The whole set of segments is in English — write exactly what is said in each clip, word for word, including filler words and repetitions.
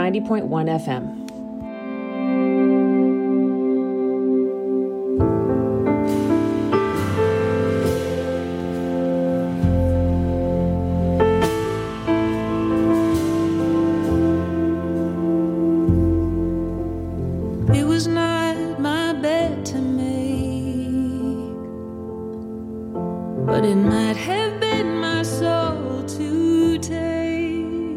ninety point one F M. It was not my bed to make, but it might have been my soul to take.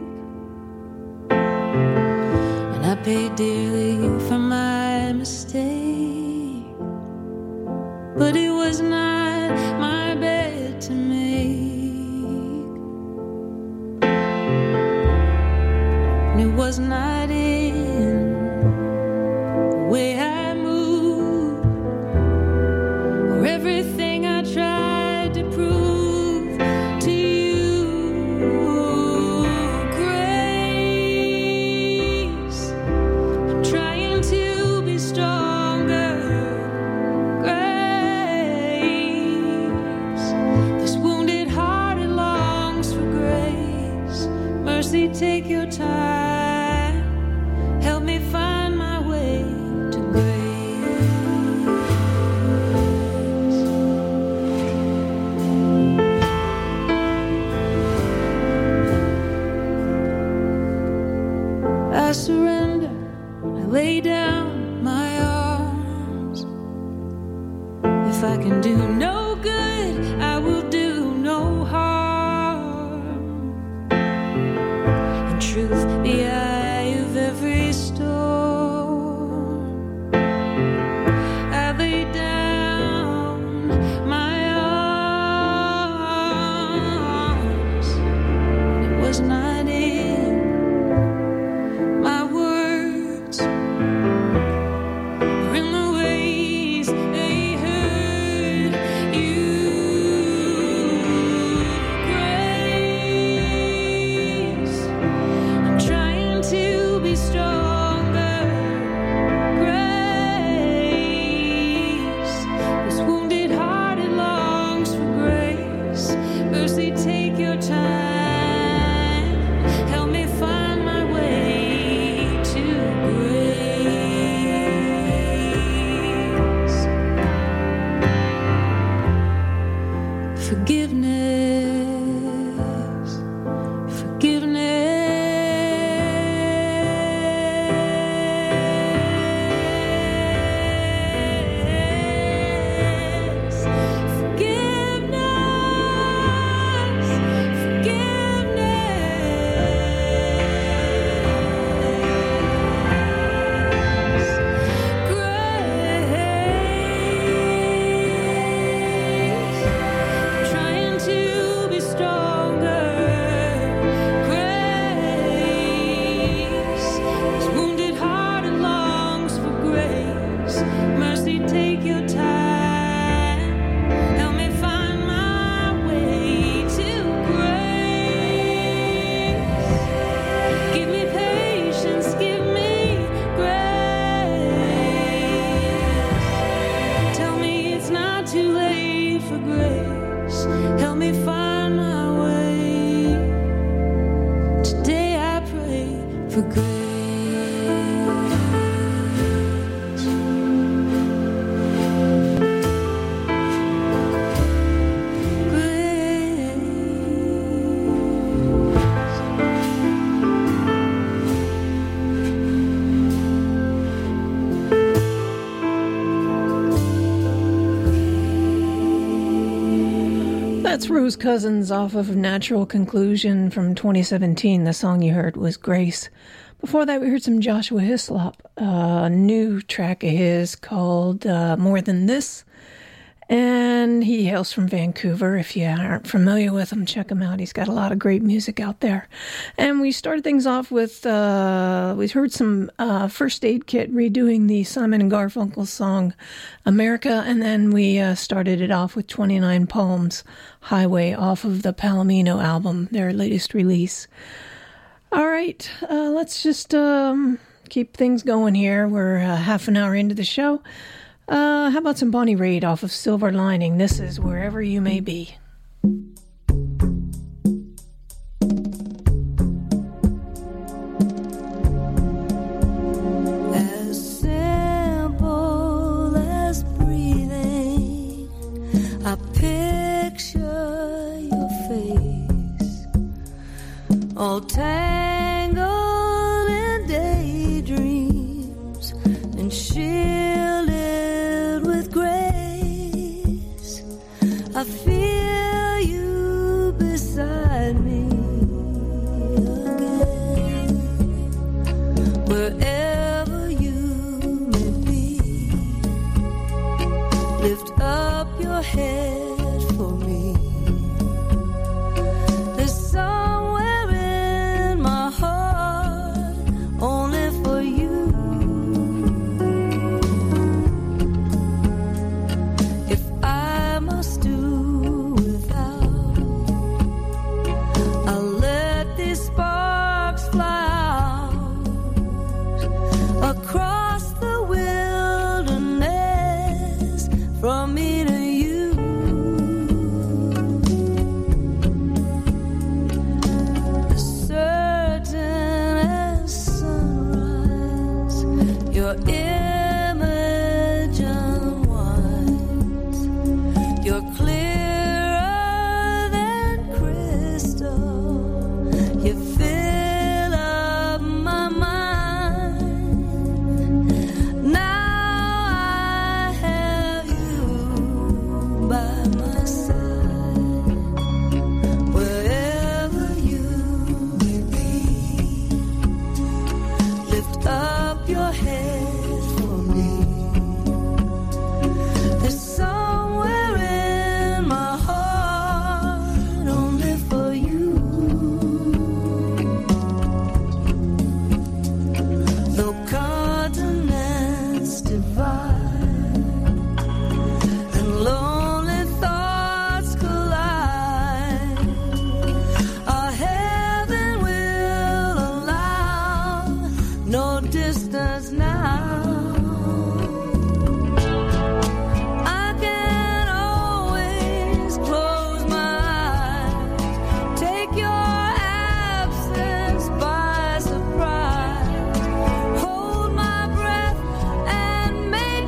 And I paid dearly for my mistake, but it was not my bed to make. And it was not in way I move, or everything I tried to prove to you. Grace, I'm trying to be stronger. Grace, this wounded heart, it longs for grace. Mercy, take your time, help me find my way. I surrender, I lay down my arms. If I can do no good, I will do no harm. In truth, the eye of every storm, I lay down my arms. It was not in my words, or in the ways they hurt you. Grace, I'm trying to be stronger. Grace, this wounded heart, it longs for grace. Mercy, take your time, help me find my way to grace. Forgiveness, forgiveness, forgiveness, forgiveness. Grace, trying to be stronger. Grace, this wounded heart, it longs for grace. Mercy, take your time, help me find my way to grace. Give me patience, give me grace. Tell me it's not too late for grace. Help me find my way. Today I pray for grace. That's Rose Cousins off of Natural Conclusion from twenty seventeen. The song you heard was Grace. Before that, we heard some Joshua Hislop, a new track of his called uh, More Than This. And he hails from Vancouver. If you aren't familiar with him, check him out. He's got a lot of great music out there. And we started things off with, uh, we heard some uh, First Aid Kit redoing the Simon and Garfunkel song, America. And then we uh, started it off with twenty-nine Palms, Highway, off of the Palomino album, their latest release. All right, uh, let's just um, keep things going here. We're uh, half an hour into the show. Uh, how about some Bonnie Raitt off of Silver Lining? This is Wherever You May Be. wherever you may be. Lift up your head for me. There's somewhere in my heart only for you. If I must do without, I'll let these sparks fly out across the wilderness from me to you. As certain as sunrise, your image unwinds. You're clearer than crystal. You fill up my mind. Now I have you by my side. Wherever you may be, lift up your head for me. There's somewhere in my heart only for you. Though continents divide and lonely thoughts collide, our heaven will allow no distance now. I can always close my eyes, take your absence by surprise, hold my breath and make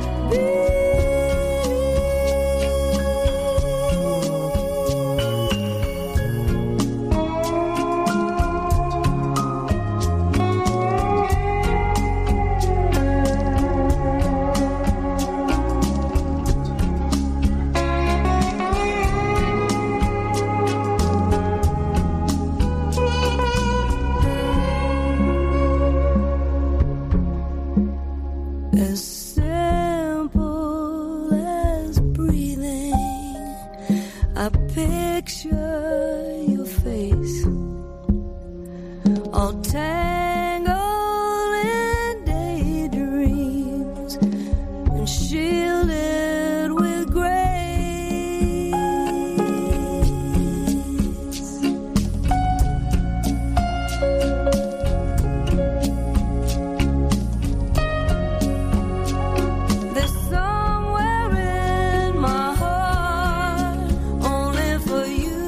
as simple as breathing. I picture your face, all tangled in daydreams and shielded with grace. There's somewhere in my heart only for you.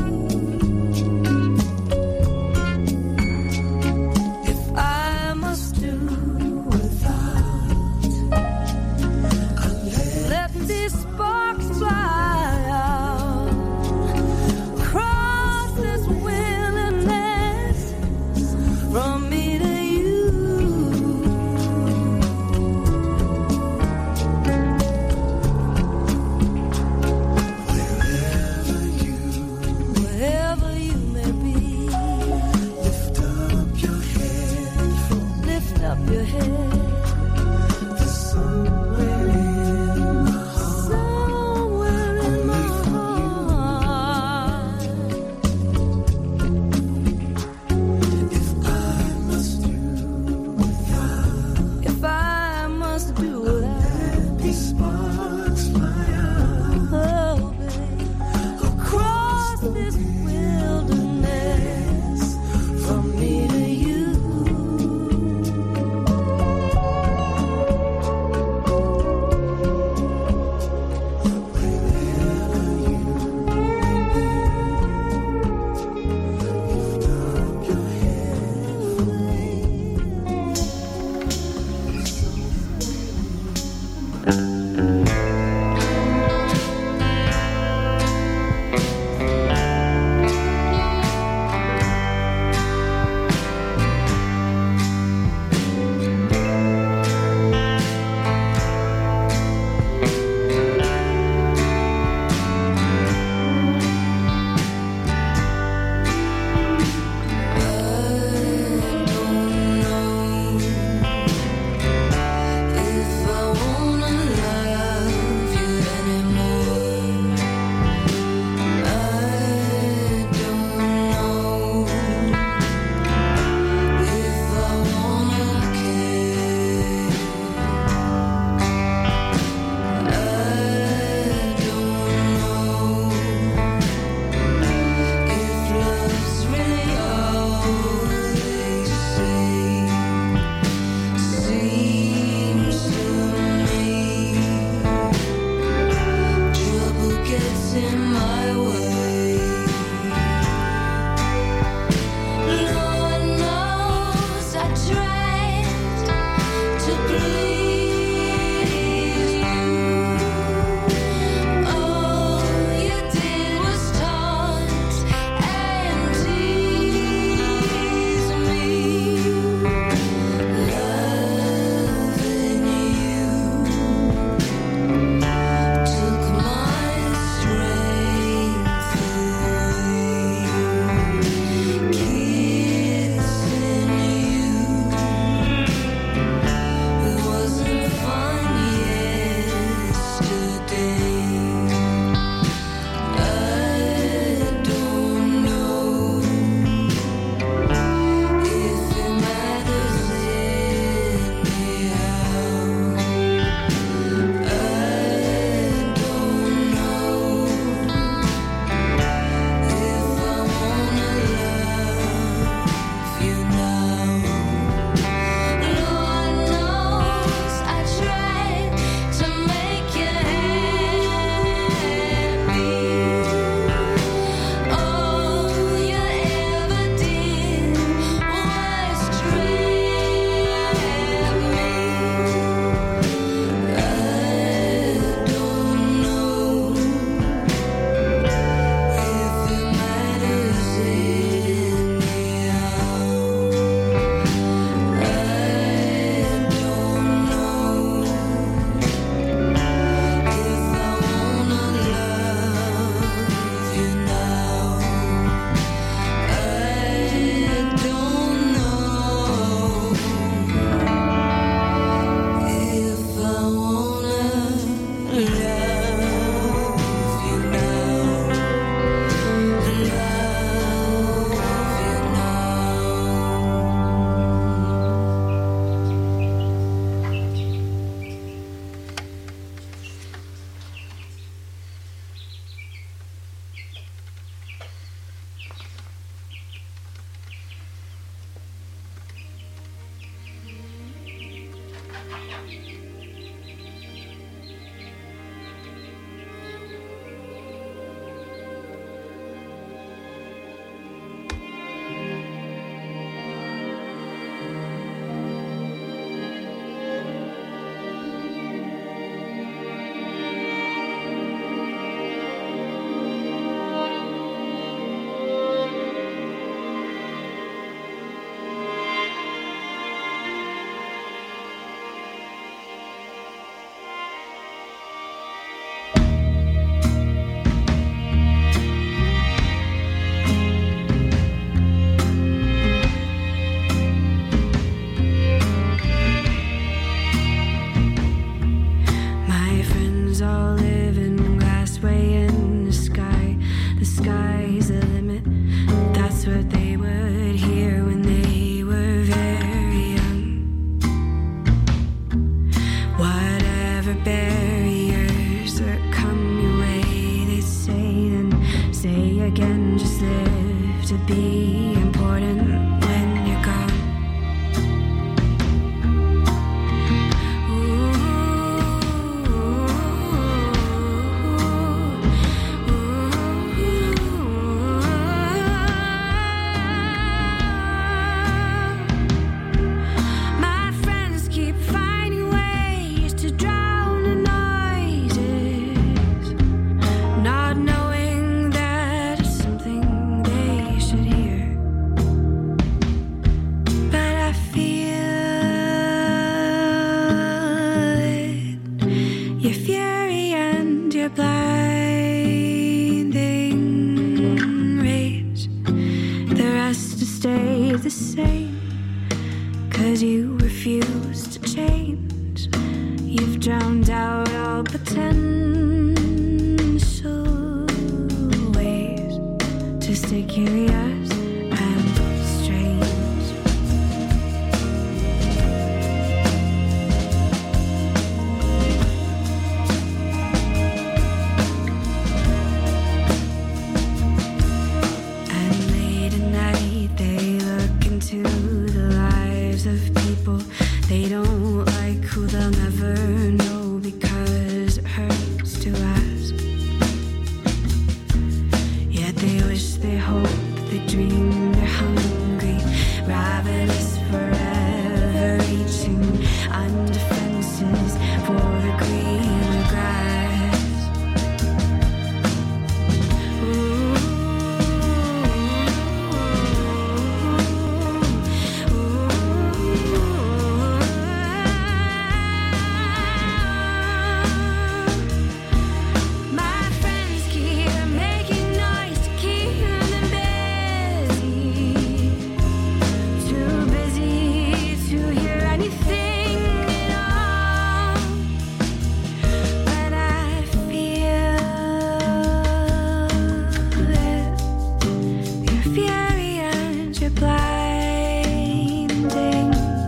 If I must do without, let these sparks fly out across this wilderness from me to you. Wherever you may be, lift up your head for me. Lift up your head. There's somewhere in my heart, somewhere in my heart. If I must do without, if I must do without, these sparks fly out, oh babe, across this wilderness from me to you. you refuse to change. You've drowned out all potential ways to stay curious and strange. And late at night they look into the lives of people they don't like, who they'll never know because it hurts to ask. Yet they wish, they hope, they dream, they're hungry, ravenous, forever reaching under fences for the greener grass. Ooh, my friends keep making noise to keep them busy, too busy to hear anything at all. But I feel it, your fury and your blinding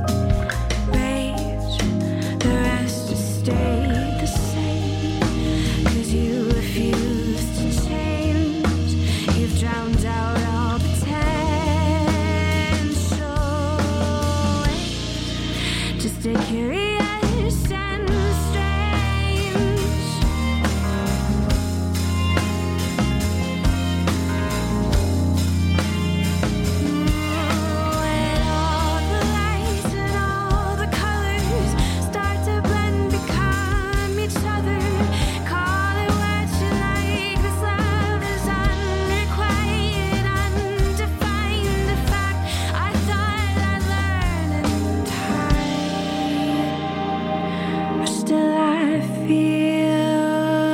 rage. The rest just stayed the same, 'cause you refuse to change. You've drowned out all potential. Just stay curious and strange. When all the lights and all the colors start to blend, become each other, call it what you like. This love is unrequited, undefined. A fact I thought I'd learn in time, but still I feel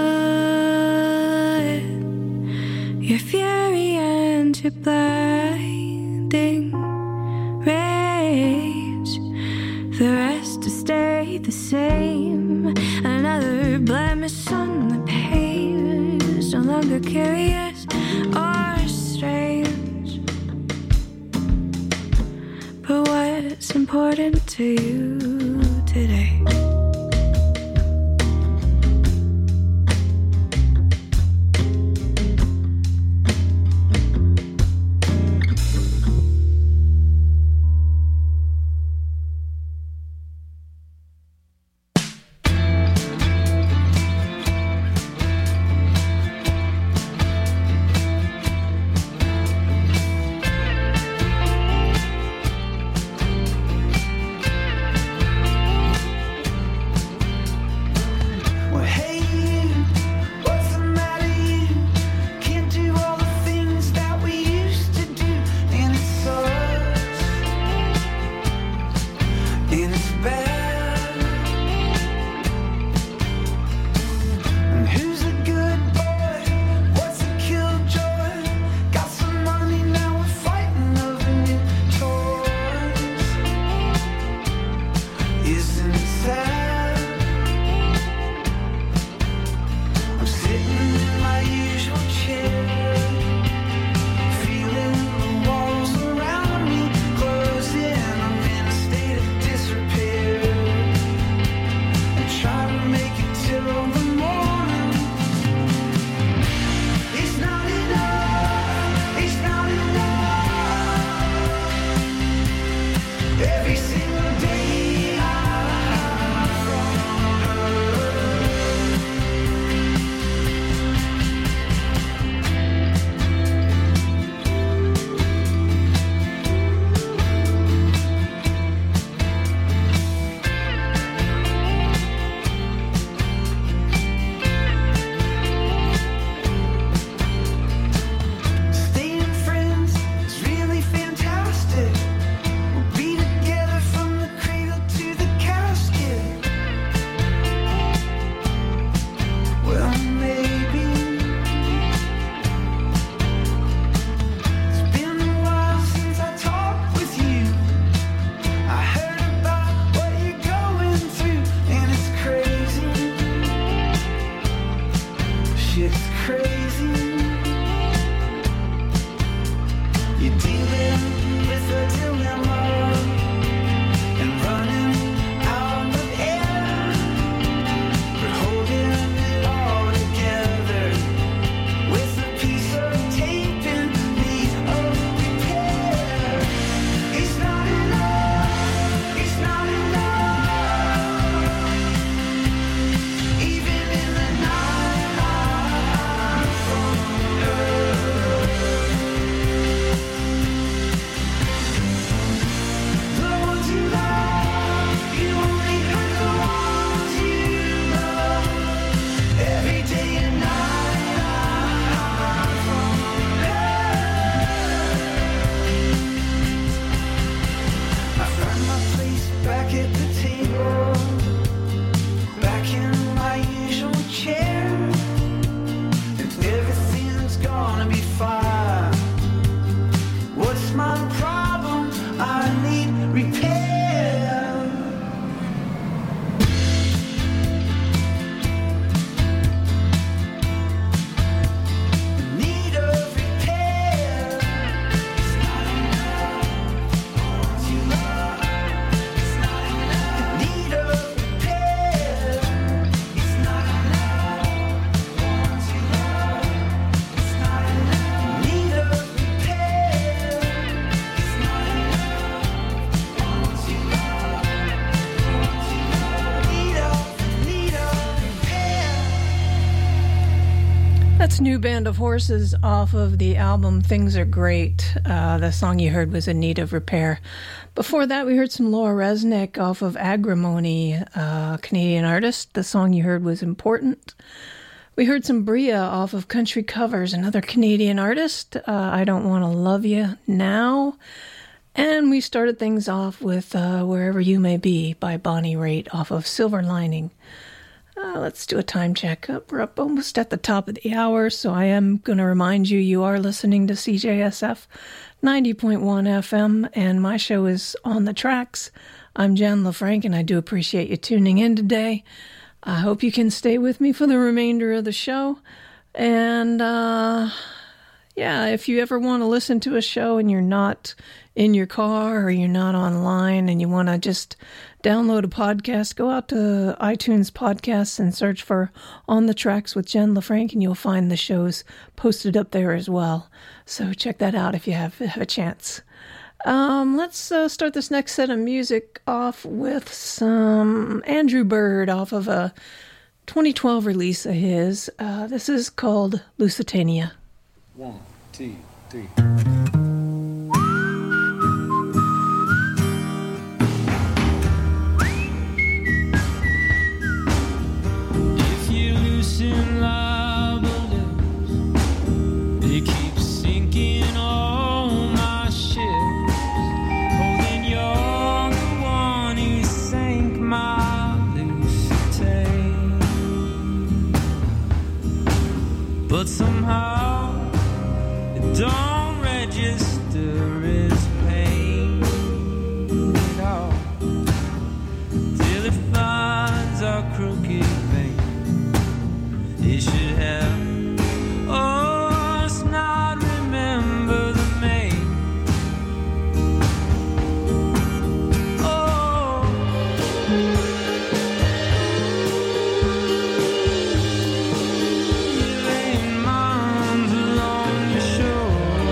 it. Your fury and your blinding rage. The rest to stay the same. Another blemish on the page. No longer curious or strange. But what's important to you today? Well, hey, you, what's the matter, you? Can't do all the things that we used to do, and it sucks, and it's bad. And who's a good boy? What's a killjoy? Got some money, now we're fighting over new toys. Isn't it sad? I'm sitting in my usual chair, feeling the walls around me closing. I'm in a state of disrepair. That's New Band of Horses off of the album Things Are Great. Uh, the song you heard was In Need of Repair. Before that, we heard some Laura Resnick off of Agrimony, uh, Canadian artist. The song you heard was Important. We heard some Bria off of Country Covers, another Canadian artist. Uh, I Don't Want to Love You Now. And we started things off with uh, Wherever You May Be by Bonnie Raitt off of Silver Lining. Uh, let's do a time check. Up, we're up almost at the top of the hour, so I am going to remind you you are listening to C J S F ninety point one F M, and my show is On the Tracks. I'm Jen LaFranc, and I do appreciate you tuning in today. I hope you can stay with me for the remainder of the show. And, uh, yeah, if you ever want to listen to a show and you're not in your car or you're not online and you want to just download a podcast, go out to iTunes Podcasts and search for On the Tracks with Jen LaFranc, and you'll find the shows posted up there as well. So check that out if you have, have a chance. Um, let's uh, start this next set of music off with some Andrew Bird off of a twenty twelve release of his. Uh, this is called Lusitania. One, two, three. If you loosen liabilities, they keep sinking on my ship. Oh, then you're the one who sank my Lusitania. But somehow it don't register as pain at all till it finds our crooked vein. It should have us not remember the main. Oh, you laid mines along your shore.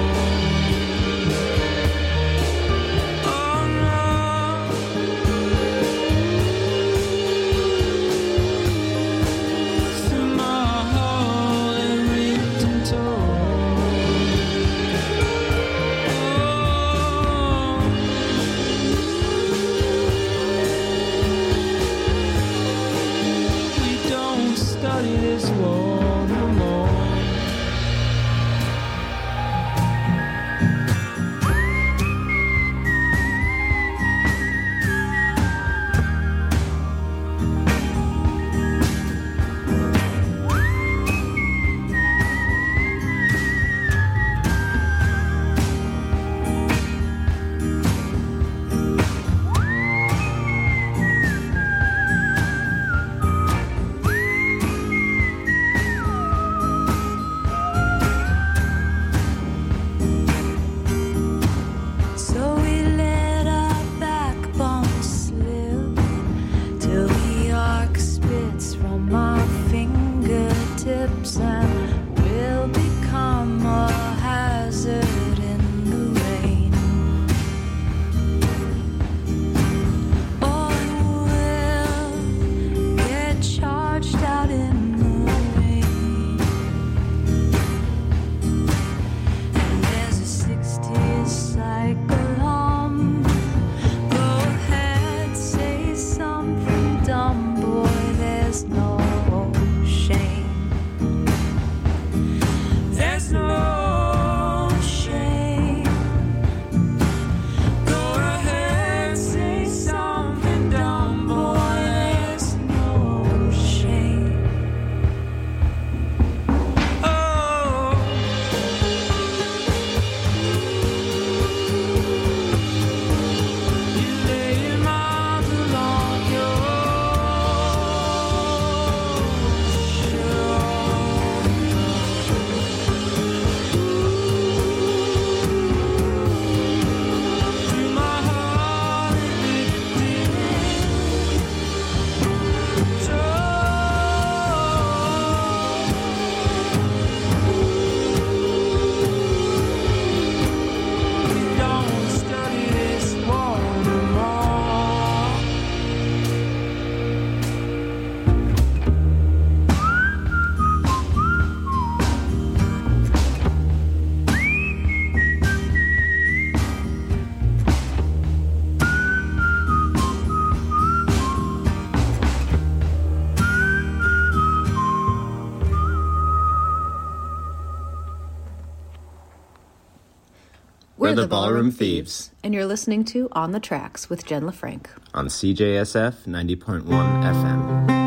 We're, the, the Ballroom, Ballroom Thieves. And you're listening to On the Tracks with Jen LaFranc. On C J S F ninety point one F M.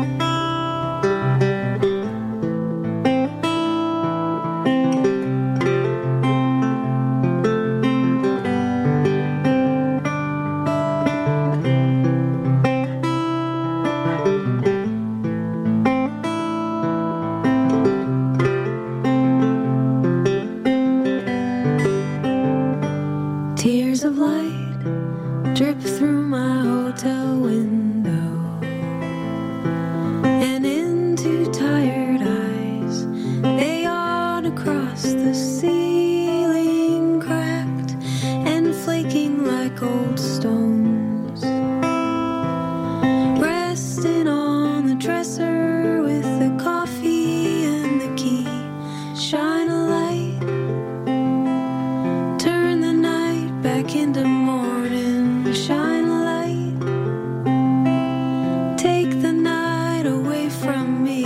Tears of light drip through my hotel window and into tired eyes. They yawn across the ceiling, cracked and flaking like old stones. Resting on the dresser with the coffee and the key. Shine a light. Back into morning, shine a light. Take the night away from me.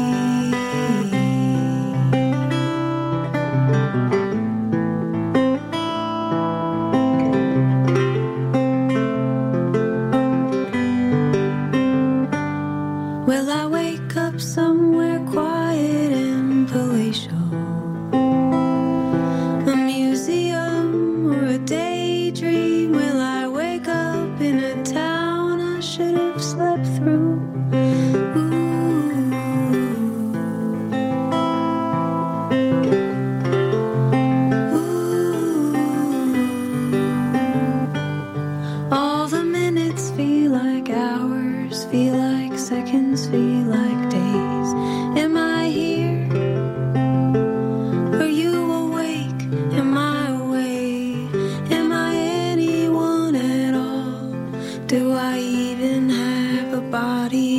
Well, I wake up somewhere quiet and palatial. A museum or a daydream. Will I wake up in a town I should have slept through? Ooh. Ooh. All the minutes feel like hours, feel like seconds, feel like days. Am I here? Are you awake? Am I awake? Am I anyone at all? Do I even have a body